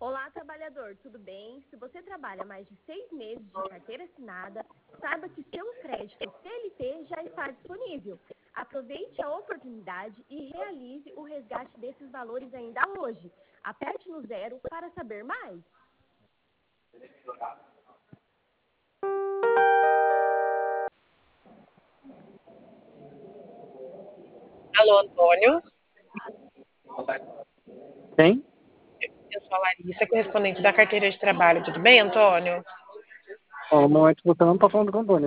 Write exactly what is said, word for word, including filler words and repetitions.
Olá, trabalhador, tudo bem? Se você trabalha mais de seis meses de carteira assinada, saiba que seu crédito C L T já está disponível. Aproveite a oportunidade e realize o resgate desses valores ainda hoje. Aperte no zero para saber mais. Alô, Antônio? Quem? Eu sou a Larissa, correspondente da carteira de trabalho. Tudo bem, Antônio? Ó, no momento você não está falando com o Antônio.